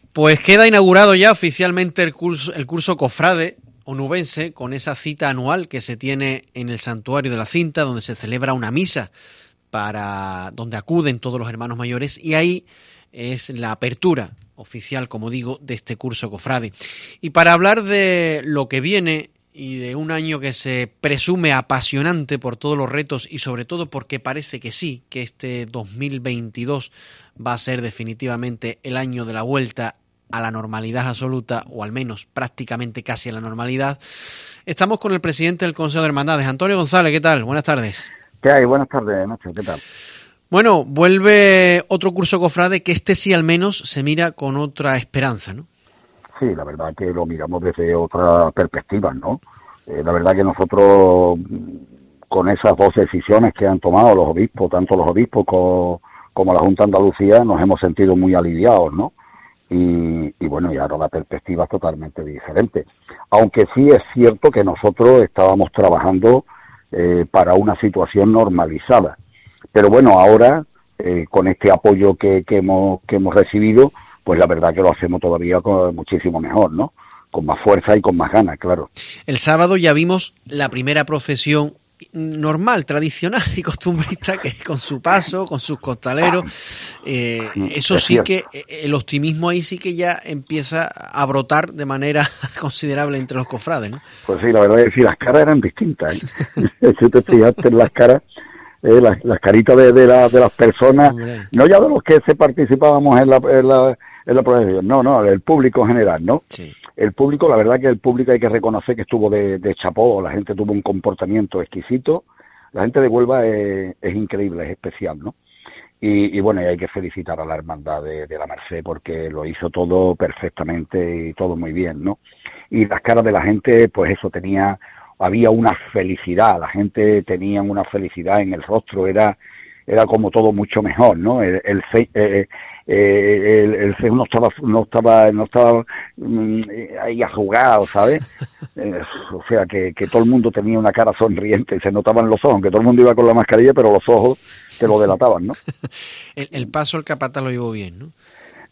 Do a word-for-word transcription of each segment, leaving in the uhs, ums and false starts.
Pues queda inaugurado ya oficialmente el curso, el curso Cofrade Onubense, con esa cita anual que se tiene en el Santuario de la Cinta, donde se celebra una misa para donde acuden todos los hermanos mayores, y ahí es la apertura oficial, como digo, de este curso Cofrade. Y para hablar de lo que viene y de un año que se presume apasionante por todos los retos y sobre todo porque parece que sí, que este dos mil veintidós va a ser definitivamente el año de la vuelta a la normalidad absoluta, o al menos prácticamente casi a la normalidad, estamos con el presidente del Consejo de Hermandades, Antonio González. ¿Qué tal? Buenas tardes. ¿Qué hay? Buenas tardes, Nacho. ¿Qué tal? Bueno, vuelve otro curso Cofrade, que este sí al menos se mira con otra esperanza, ¿no? Sí, la verdad que lo miramos desde otra perspectiva, ¿no? Eh, la verdad que nosotros, con esas dos decisiones que han tomado los obispos, tanto los obispos como, como la Junta de Andalucía, nos hemos sentido muy aliviados, ¿no? Y, y bueno, y ahora la perspectiva es totalmente diferente. Aunque sí es cierto que nosotros estábamos trabajando eh, para una situación normalizada. Pero bueno, ahora, eh, con este apoyo que, que, hemos, que hemos recibido, pues la verdad que lo hacemos todavía con, muchísimo mejor, ¿no? Con más fuerza y con más ganas, claro. El sábado ya vimos la primera procesión normal, tradicional y costumbrista, que con su paso, con sus costaleros, eh, eso sí que el optimismo ahí sí que ya empieza a brotar de manera considerable entre los cofrades, ¿no? Pues sí, la verdad es que las caras eran distintas, ¿eh? Si te fijaste en las caras, eh, las, las caritas de, de, la, de las personas, Hombre. no ya de los que se participábamos en la, en la, en la procesión, no, no, el público en general, ¿no? Sí. El público, la verdad que el público hay que reconocer que estuvo de, de chapó, la gente tuvo un comportamiento exquisito, la gente de Huelva es, es increíble, es especial, ¿no? Y, y bueno, y hay que felicitar a la Hermandad de, de la Merced porque lo hizo todo perfectamente y todo muy bien, ¿no? Y las caras de la gente, pues eso tenía, había una felicidad, la gente tenía una felicidad en el rostro, era era como todo mucho mejor, ¿no? El, el, eh, eh, el, el cejo no estaba, no estaba, no estaba mm, ahí arrugado, ¿sabes? Eh, o sea, que, que todo el mundo tenía una cara sonriente y se notaban los ojos, que todo el mundo iba con la mascarilla, pero los ojos te lo delataban, ¿no? el, el paso el capataz lo llevó bien, ¿no?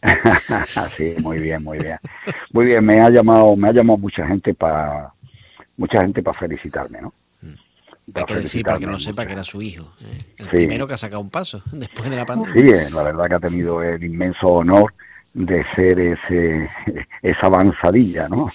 Sí, muy bien, muy bien. Muy bien, me ha llamado, me ha llamado mucha gente para, mucha gente para felicitarme, ¿no? Hay que decir, para que no lo sepa, que era su hijo, ¿eh? El sí. primero que ha sacado un paso después de la pandemia. Sí, la verdad que ha tenido el inmenso honor de ser ese esa avanzadilla, ¿no?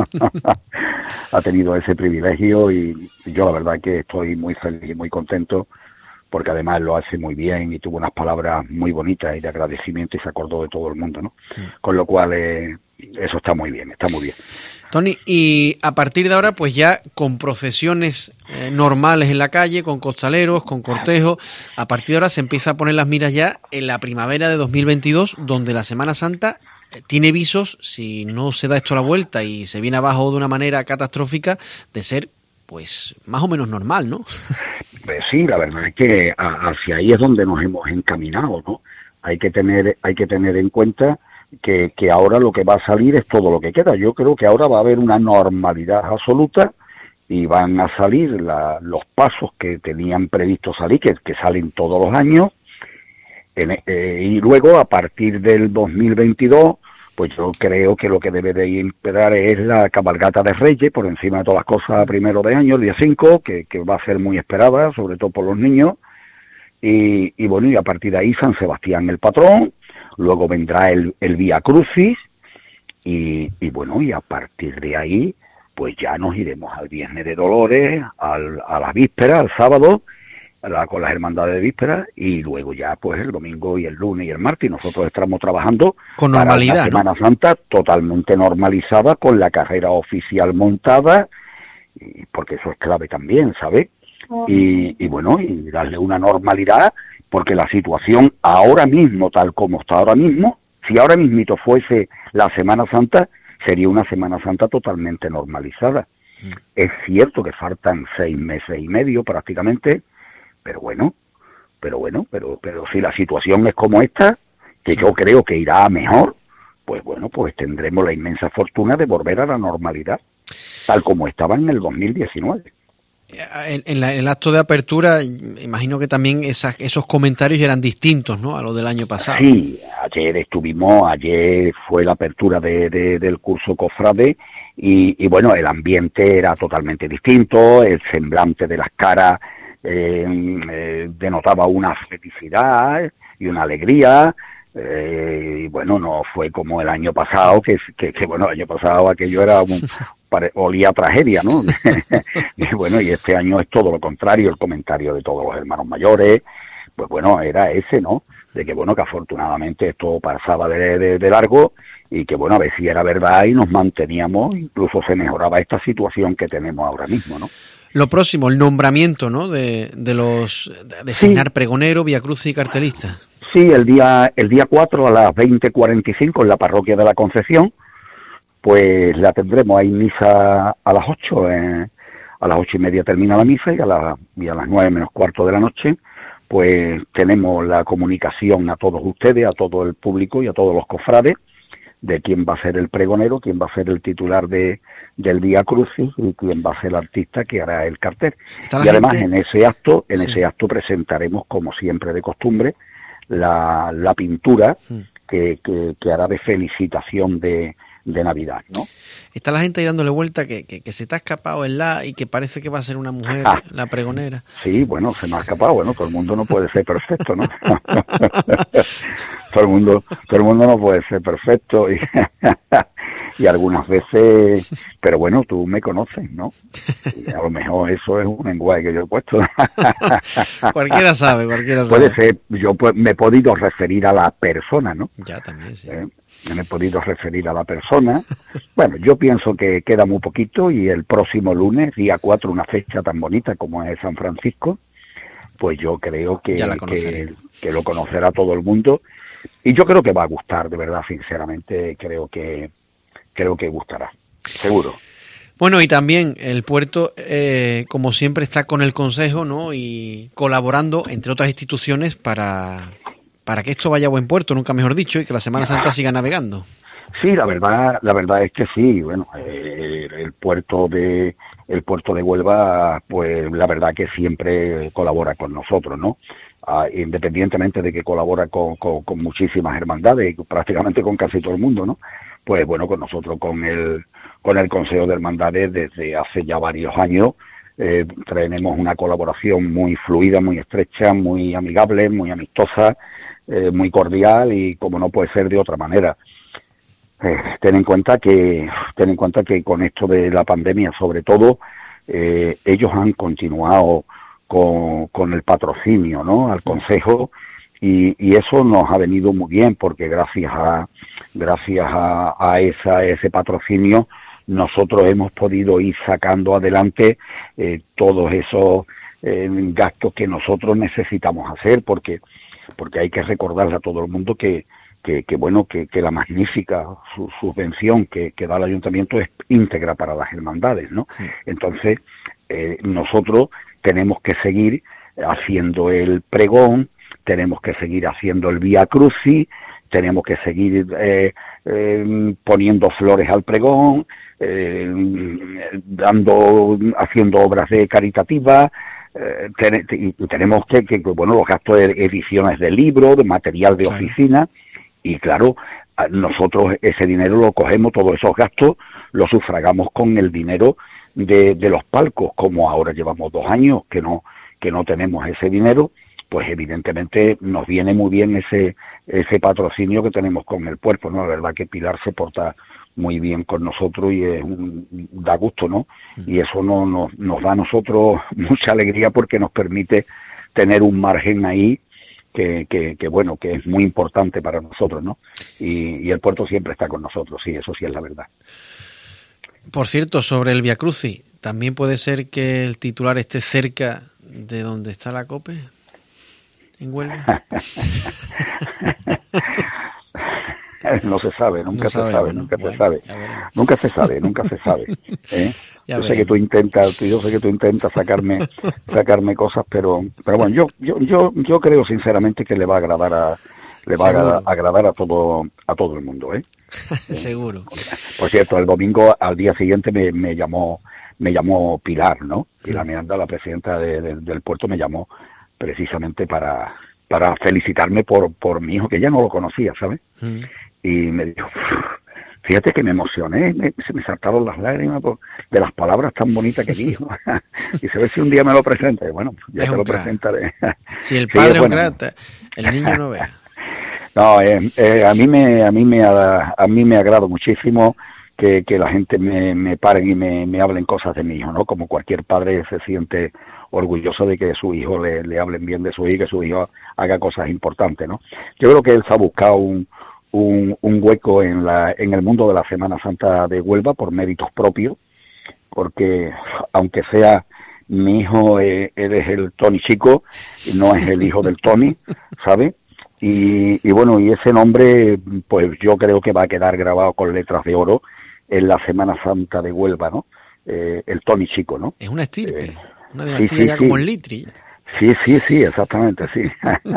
Ha tenido ese privilegio y yo la verdad que estoy muy feliz y muy contento porque además lo hace muy bien y tuvo unas palabras muy bonitas y de agradecimiento y se acordó de todo el mundo, ¿no? Sí. Con lo cual eh, eso está muy bien, está muy bien. Tony, y a partir de ahora, pues ya con procesiones eh, normales en la calle, con costaleros, con cortejos, a partir de ahora se empieza a poner las miras ya en la primavera de dos mil veintidós, donde la Semana Santa eh, tiene visos, si no se da esto a la vuelta y se viene abajo de una manera catastrófica, de ser, pues, más o menos normal, ¿no? Pues sí, la verdad es que a, hacia ahí es donde nos hemos encaminado, ¿no? Hay que tener, hay que tener en cuenta que, que ahora lo que va a salir es todo lo que queda. Yo creo que ahora va a haber una normalidad absoluta y van a salir la, los pasos que tenían previsto salir, que, que salen todos los años, en, eh, y luego a partir del dos mil veintidós, pues yo creo que lo que debe de imperar es la cabalgata de Reyes, por encima de todas las cosas, primero de año, el día cinco, que, que va a ser muy esperada, sobre todo por los niños, y, y bueno, y a partir de ahí San Sebastián el patrón, luego vendrá el, el Vía Crucis, y, y bueno, y a partir de ahí, pues ya nos iremos al Viernes de Dolores, al, a la víspera, al sábado, a la, con las hermandades de víspera, y luego ya pues el domingo y el lunes y el martes. Nosotros estamos trabajando con normalidad, para una Semana ¿no? Santa totalmente normalizada, con la carrera oficial montada, y porque eso es clave también, ¿sabes? Y, y bueno, y darle una normalidad, porque la situación ahora mismo, tal como está ahora mismo, si ahora mismito fuese la Semana Santa, sería una Semana Santa totalmente normalizada. Mm. Es cierto que faltan seis meses y medio prácticamente, pero bueno, pero bueno, pero pero si la situación es como esta, que yo creo que irá a mejor, pues bueno, pues tendremos la inmensa fortuna de volver a la normalidad, tal como estaba en el dos mil diecinueve. En, en, la, en el acto de apertura, imagino que también esas, esos comentarios eran distintos, ¿no?, a los del año pasado. Sí, ayer estuvimos, ayer fue la apertura de, de, del curso Cofrade y, y bueno, el ambiente era totalmente distinto, el semblante de las caras eh, eh, denotaba una felicidad y una alegría. Eh, y bueno, no fue como el año pasado, que, que, que bueno, el año pasado aquello era un, pare, olía a tragedia, ¿no? Y bueno, y este año es todo lo contrario, el comentario de todos los hermanos mayores, pues bueno, era ese, ¿no? De que bueno, que afortunadamente esto pasaba de, de, de largo y que bueno, a ver si era verdad y nos manteníamos, incluso se mejoraba esta situación que tenemos ahora mismo, ¿no? Lo próximo, el nombramiento, ¿no?, de, de los, de designar sí. pregonero, viacrucis y cartelista. Sí, el día el día cuatro a las veinte cuarenta y cinco en la parroquia de la Concepción, pues la tendremos ahí misa a las ocho, eh, a las ocho y media termina la misa y a, la, y a las nueve menos cuarto de la noche, pues tenemos la comunicación a todos ustedes, a todo el público y a todos los cofrades, de quién va a ser el pregonero, quién va a ser el titular de del Vía Crucis y quién va a ser el artista que hará el cartel. Y además gente... en ese acto, en sí. ese acto presentaremos, como siempre de costumbre, la, la pintura hmm. que, que, que hará de felicitación de, de Navidad, ¿no? Está la gente ahí dándole vuelta que, que, que se te ha escapado el la y que parece que va a ser una mujer, ah, la pregonera. Sí, bueno, se me ha escapado, bueno, todo el mundo no puede ser perfecto, ¿no? todo el mundo, todo el mundo no puede ser perfecto y, y algunas veces, pero bueno, tú me conoces, ¿no? Y a lo mejor eso es un lenguaje que yo he puesto. Cualquiera sabe, cualquiera sabe. Puede ser, yo pues, me he podido referir a la persona, ¿no? Ya, también, sí. Eh, me he podido referir a la persona. Bueno, yo pienso que queda muy poquito y el próximo lunes, día cuatro, una fecha tan bonita como es San Francisco, pues yo creo que, que, que lo conocerá todo el mundo y yo creo que va a gustar, de verdad, sinceramente, creo que creo que gustará, seguro. Bueno, y también el puerto, eh, como siempre, está con el Consejo, ¿no?, y colaborando, entre otras instituciones, para... para que esto vaya a buen puerto, nunca mejor dicho, y que la Semana Santa siga navegando. Sí, la verdad, la verdad es que sí. Bueno, eh, el puerto de el puerto de Huelva, pues la verdad que siempre colabora con nosotros, ¿no? Ah, independientemente de que colabora con, con, con muchísimas hermandades, prácticamente con casi todo el mundo, ¿no? Pues bueno, con nosotros, con el con el Consejo de Hermandades desde hace ya varios años. Eh, tenemos una colaboración muy fluida, muy estrecha, muy amigable, muy amistosa. Eh, muy cordial y como no puede ser de otra manera. Eh, ten en cuenta que ten en cuenta que con esto de la pandemia, sobre todo, eh, ellos han continuado con, con el patrocinio, ¿no?, al Consejo y, y eso nos ha venido muy bien porque gracias a gracias a, a esa ese patrocinio nosotros hemos podido ir sacando adelante eh, todos esos eh, gastos que nosotros necesitamos hacer porque porque hay que recordarle a todo el mundo que, que, que bueno, que, que la magnífica su, subvención que, que da el ayuntamiento es íntegra para las hermandades, ¿no? Sí. Entonces, eh, nosotros tenemos que seguir haciendo el pregón, tenemos que seguir haciendo el Vía Crucis, tenemos que seguir eh, eh, poniendo flores al pregón, eh, dando, haciendo obras de caritativas, Eh, ten, y tenemos que, que, bueno, los gastos de ediciones de libros, de material de oficina, y claro, nosotros ese dinero lo cogemos, todos esos gastos los sufragamos con el dinero de, de los palcos, como ahora llevamos dos años que no, que no tenemos ese dinero, pues evidentemente nos viene muy bien ese, ese patrocinio que tenemos con el puerto, ¿no? La verdad que Pilar se porta muy bien con nosotros y es un, da gusto, ¿no? Y eso no, no, nos da a nosotros mucha alegría porque nos permite tener un margen ahí que, que, que bueno, que es muy importante para nosotros, ¿no? Y, y el puerto siempre está con nosotros, sí, eso sí es la verdad. Por cierto, sobre el Vía Crucis, ¿también puede ser que el titular esté cerca de donde está la COPE? ¿En Huelva? No se sabe, nunca no se sabe, sabe ¿no? nunca bueno, se sabe, nunca se sabe, nunca se sabe. ¿eh? Yo sé que tú intentas, yo sé que tú intentas sacarme, sacarme cosas, pero, pero bueno, yo, yo, yo, yo creo sinceramente que le va a agradar a, le va Seguro. a agradar a todo a todo el mundo, ¿eh? Seguro. Por cierto, el domingo al día siguiente me, me llamó me llamó Pilar, ¿no? Pilar Miranda, la presidenta de, de, del puerto, me llamó precisamente para para felicitarme por por mi hijo, que ya no lo conocía, ¿sabes? Mm. Y me dijo, fíjate que me emocioné, me, se me saltaron las lágrimas por, de las palabras tan bonitas que dijo. Y se ve si un día me lo presenta. Y bueno, ya es te lo crack. presentaré. Si el padre sí, es un bueno, crack, el niño no vea. No, eh, eh, a mí me a mí me a, a mí me agrada muchísimo que, que la gente me, me paren y me, me hablen cosas de mi hijo, ¿no? Como cualquier padre se siente orgulloso de que su hijo le, le hablen bien de su hijo y que su hijo haga cosas importantes, ¿no? Yo creo que él se ha buscado un Un, un hueco en la en el mundo de la Semana Santa de Huelva por méritos propios, porque aunque sea mi hijo, eh, eres el Tony chico, no es el hijo del Tony, ¿sabes? Y, y bueno, y ese nombre, pues yo creo que va a quedar grabado con letras de oro en la Semana Santa de Huelva, ¿no? Eh, el Tony chico, ¿no? Es una estirpe, eh, una dinastía sí, sí, ya sí. como el Litri. Sí, sí, sí, exactamente, sí.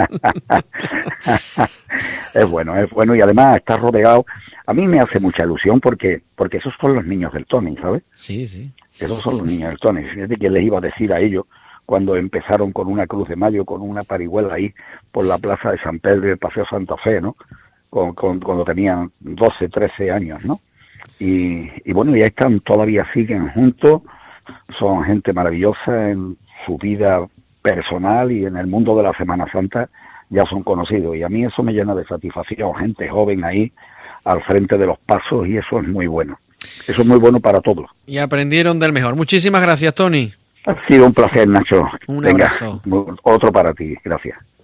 Es bueno, es bueno y además está rodeado. A mí me hace mucha ilusión porque porque esos son los niños del Tony, ¿sabes? Sí, sí. Esos son los niños del Tony. Fíjate que les iba a decir a ellos cuando empezaron con una Cruz de Mayo, con una parihuela ahí por la plaza de San Pedro y el Paseo Santa Fe, ¿no? Con, con, cuando tenían doce, trece años, ¿no? Y, y bueno, ya están, todavía siguen juntos, son gente maravillosa en su vida personal y en el mundo de la Semana Santa ya son conocidos y a mí eso me llena de satisfacción, gente joven ahí al frente de los pasos y eso es muy bueno, eso es muy bueno para todos. Y aprendieron del mejor. Muchísimas gracias, Tony. Ha sido un placer, Nacho. Un Venga, abrazo. Otro para ti, gracias.